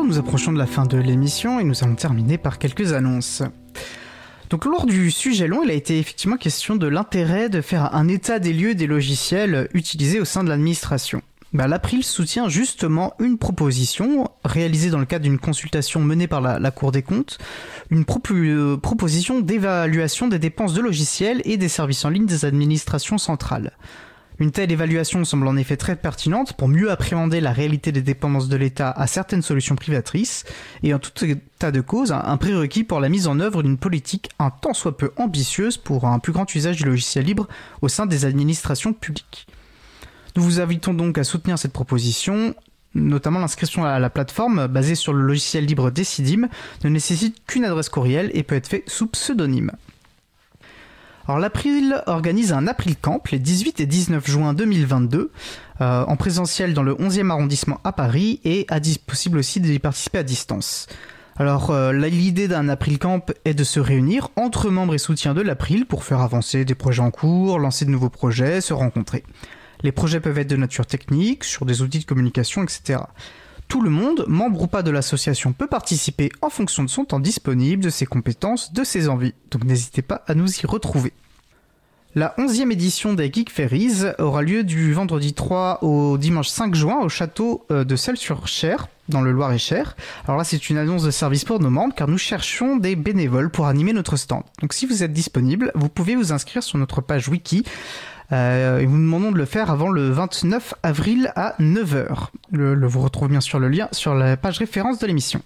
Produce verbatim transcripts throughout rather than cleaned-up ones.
nous approchons de la fin de l'émission et nous allons terminer par quelques annonces. Donc lors du sujet long, il a été effectivement question de l'intérêt de faire un état des lieux des logiciels utilisés au sein de l'administration. Bah, l'April soutient justement une proposition réalisée dans le cadre d'une consultation menée par la, la Cour des comptes, une pro- euh, proposition d'évaluation des dépenses de logiciels et des services en ligne des administrations centrales. Une telle évaluation semble en effet très pertinente pour mieux appréhender la réalité des dépendances de l'État à certaines solutions privatrices et en tout état de cause, un prérequis pour la mise en œuvre d'une politique un tant soit peu ambitieuse pour un plus grand usage du logiciel libre au sein des administrations publiques. Nous vous invitons donc à soutenir cette proposition, notamment l'inscription à la plateforme basée sur le logiciel libre Decidim ne nécessite qu'une adresse courriel et peut être fait sous pseudonyme. Alors l'April organise un April Camp les dix-huit et dix-neuf juin deux mille vingt-deux euh, en présentiel dans le onzième arrondissement à Paris et à dis- possible aussi d'y participer à distance. Alors euh, l'idée d'un April Camp est de se réunir entre membres et soutiens de l'April pour faire avancer des projets en cours, lancer de nouveaux projets, se rencontrer. Les projets peuvent être de nature technique, sur des outils de communication, et cetera. Tout le monde, membre ou pas de l'association, peut participer en fonction de son temps disponible, de ses compétences, de ses envies. Donc n'hésitez pas à nous y retrouver. La onzième édition des Geek Ferries aura lieu du vendredi trois au dimanche cinq juin au château de Celles-sur-Cher, dans le Loir-et-Cher. Alors là, c'est une annonce de service pour nos membres, car nous cherchons des bénévoles pour animer notre stand. Donc si vous êtes disponible, vous pouvez vous inscrire sur notre page wiki. Euh, et nous demandons de le faire avant le vingt-neuf avril à neuf heures. Le, le, vous retrouvez bien sûr le lien sur la page référence de l'émission.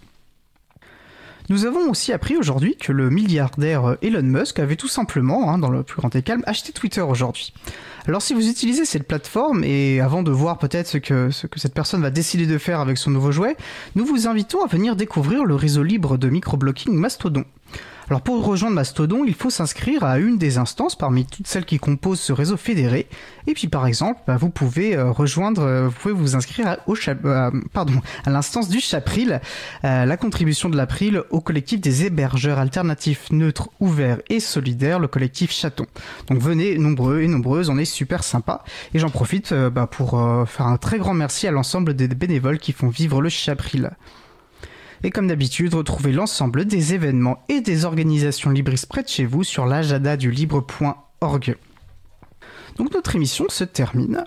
Nous avons aussi appris aujourd'hui que le milliardaire Elon Musk avait tout simplement, hein, dans le plus grand des calmes, acheté Twitter aujourd'hui. Alors si vous utilisez cette plateforme, et avant de voir peut-être ce que, ce que cette personne va décider de faire avec son nouveau jouet, nous vous invitons à venir découvrir le réseau libre de microblocking Mastodon. Alors pour rejoindre Mastodon, il faut s'inscrire à une des instances parmi toutes celles qui composent ce réseau fédéré. Et puis par exemple, bah, vous pouvez euh, rejoindre, euh, vous pouvez vous inscrire à, au chap- euh, pardon, à l'instance du Chapril, euh, la contribution de l'April au collectif des hébergeurs alternatifs neutres, ouverts et solidaires, le collectif Chaton. Donc venez nombreux et nombreuses, on est super sympa. Et j'en profite euh, bah, pour euh, faire un très grand merci à l'ensemble des bénévoles qui font vivre le Chapril. Et comme d'habitude, retrouvez l'ensemble des événements et des organisations libristes près de chez vous sur l'agenda du libre point org. Donc notre émission se termine.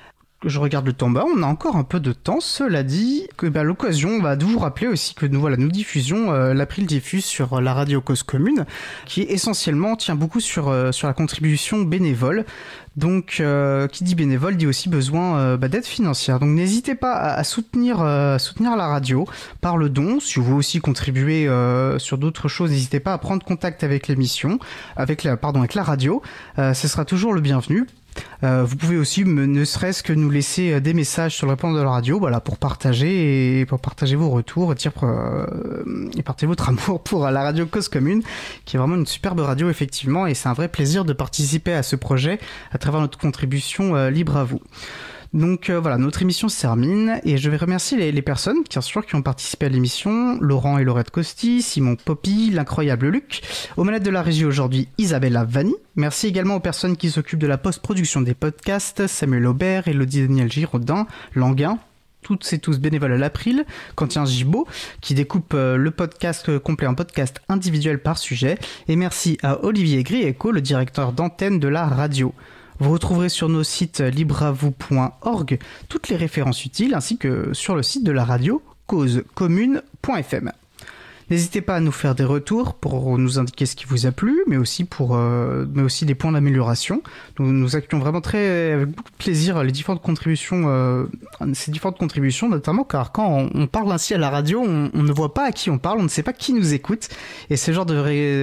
Je regarde le temps bas, on a encore un peu de temps. Cela dit, que bah, l'occasion va de vous rappeler aussi que nous, voilà, nous diffusions, euh, l'April diffuse sur la radio Cause Commune, qui essentiellement tient beaucoup sur, euh, sur la contribution bénévole. Donc, euh, qui dit bénévole dit aussi besoin euh, bah, d'aide financière. Donc, n'hésitez pas à, à soutenir, euh, soutenir la radio par le don. Si vous voulez aussi contribuer euh, sur d'autres choses, n'hésitez pas à prendre contact avec l'émission, avec la, pardon, avec la radio. Euh, ce sera toujours le bienvenu. Euh, vous pouvez aussi, ne serait-ce que nous laisser des messages sur le répondeur de la radio, voilà, pour partager et pour partager vos retours et, dire, euh, et partager votre amour pour la radio Cause Commune, qui est vraiment une superbe radio effectivement, et c'est un vrai plaisir de participer à ce projet à travers notre contribution euh, libre à vous. Donc euh, voilà, notre émission se termine et je vais remercier les, les personnes bien sûr qui ont participé à l'émission, Laurent et Laurette Costi, Simon Poppy, l'incroyable Luc, aux manettes de la régie aujourd'hui Isabella Vanni. Merci également aux personnes qui s'occupent de la post-production des podcasts, Samuel Aubert, Elodie Daniel Giraudin, Languin, toutes et tous bénévoles à l'April, Quentin Gibaud qui découpe euh, le podcast complet en podcast individuel par sujet, et merci à Olivier Grieco, le directeur d'antenne de la radio. Vous retrouverez sur nos sites libre à vous point org toutes les références utiles ainsi que sur le site de la radio cause commune point f m. N'hésitez pas à nous faire des retours pour nous indiquer ce qui vous a plu, mais aussi pour, euh, mais aussi des points d'amélioration. Nous, nous accueillons vraiment très, avec beaucoup de plaisir les différentes contributions, euh, ces différentes contributions, notamment car quand on, on parle ainsi à la radio, on, on ne voit pas à qui on parle, on ne sait pas qui nous écoute, et ce genre de,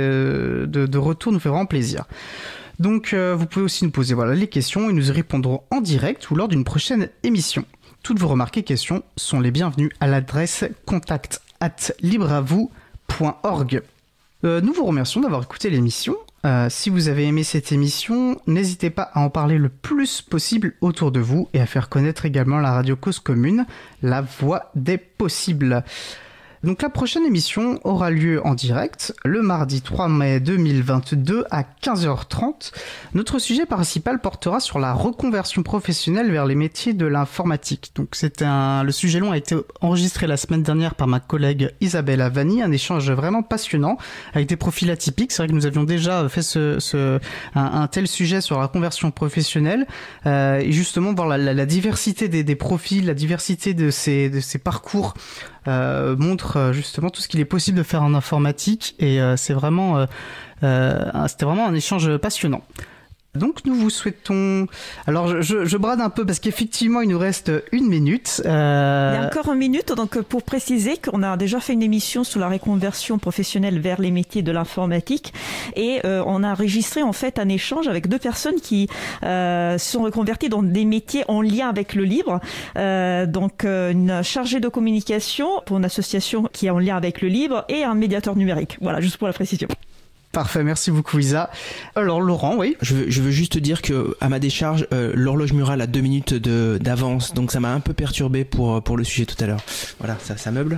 ré, de, de retour nous fait vraiment plaisir. Donc euh, vous pouvez aussi nous poser voilà, les questions et nous y répondrons en direct ou lors d'une prochaine émission. Toutes vos remarques et questions sont les bienvenues à l'adresse contact arobase libre à vous point org. Euh, nous vous remercions d'avoir écouté l'émission. Euh, si vous avez aimé cette émission, n'hésitez pas à en parler le plus possible autour de vous et à faire connaître également la radio Cause Commune, la voix des possibles. Donc la prochaine émission aura lieu en direct le mardi trois mai deux mille vingt-deux à quinze heures trente. Notre sujet principal portera sur la reconversion professionnelle vers les métiers de l'informatique. Donc c'est un, le sujet long a été enregistré la semaine dernière par ma collègue Isabelle Vanni, un échange vraiment passionnant avec des profils atypiques. C'est vrai que nous avions déjà fait ce, ce un, un tel sujet sur la conversion professionnelle euh, et justement voir la, la, la diversité des, des profils, la diversité de ces, de ces parcours. Euh, montre euh, justement tout ce qu'il est possible de faire en informatique et euh, c'est vraiment euh, euh, c'était vraiment un échange passionnant. Donc nous vous souhaitons... Alors je, je, je brade un peu parce qu'effectivement il nous reste une minute. Euh... Il y a encore une minute, donc pour préciser qu'on a déjà fait une émission sur la reconversion professionnelle vers les métiers de l'informatique et euh, on a enregistré en fait un échange avec deux personnes qui euh, sont reconverties dans des métiers en lien avec le livre. Euh, donc euh, une chargée de communication pour une association qui est en lien avec le livre et un médiateur numérique. Voilà, juste pour la précision. Parfait, merci beaucoup Isa. Alors Laurent, oui. Je veux, je veux juste dire que à ma décharge, euh, l'horloge murale a deux minutes de, d'avance, donc ça m'a un peu perturbé pour pour le sujet tout à l'heure. Voilà, ça, ça meuble.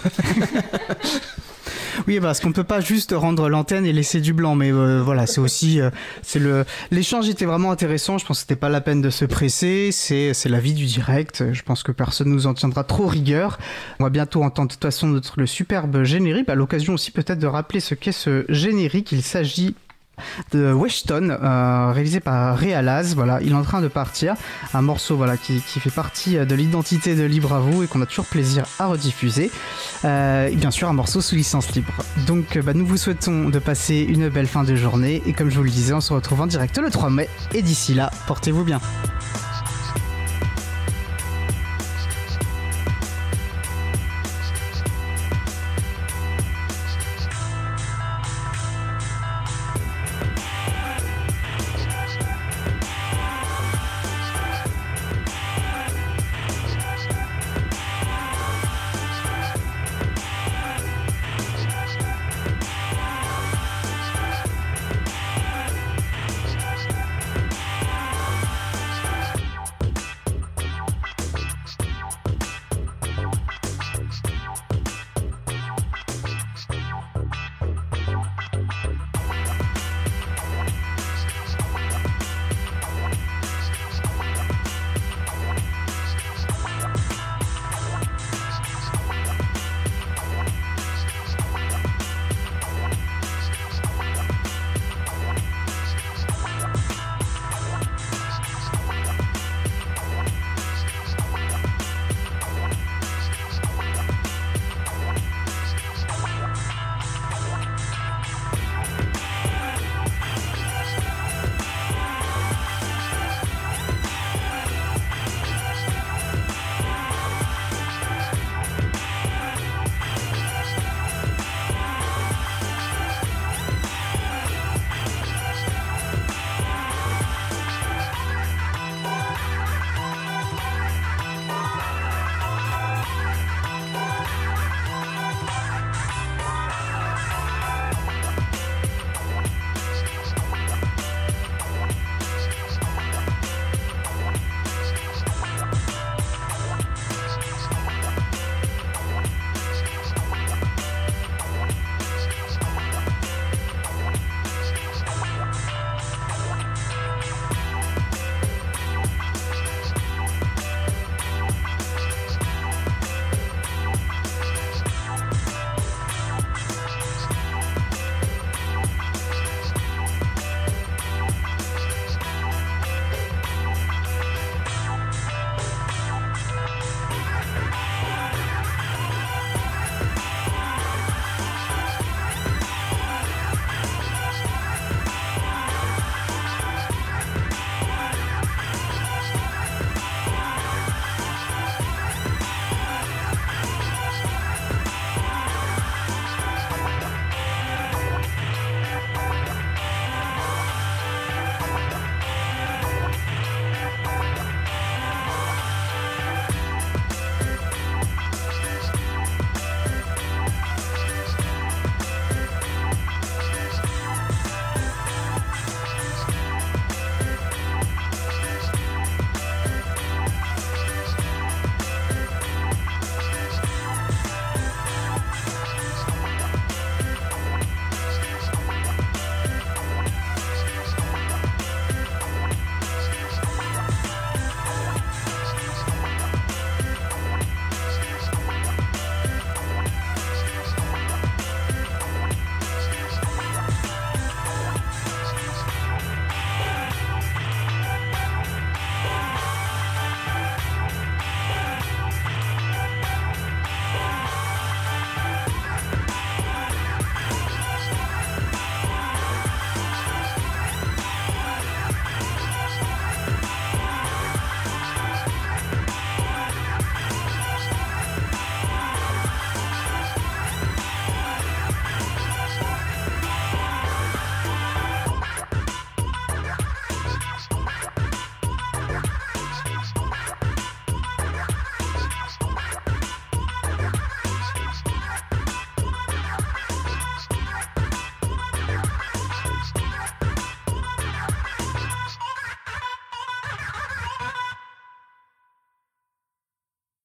Oui, parce qu'on peut pas juste rendre l'antenne et laisser du blanc, mais euh, voilà, c'est aussi, euh, c'est le, l'échange était vraiment intéressant. Je pense que c'était pas la peine de se presser. C'est, c'est la vie du direct. Je pense que personne nous en tiendra trop rigueur. On va bientôt entendre de toute façon notre le superbe générique. À l'occasion aussi peut-être de rappeler ce qu'est ce générique. Il s'agit de Weston, euh, réalisé par Réalaz. Voilà, il est en train de partir. Un morceau, voilà, qui, qui fait partie de l'identité de Libre à vous et qu'on a toujours plaisir à rediffuser. Euh, et bien sûr, un morceau sous licence libre. Donc, bah, nous vous souhaitons de passer une belle fin de journée. Et comme je vous le disais, on se retrouve en direct le trois mai. Et d'ici là, portez-vous bien.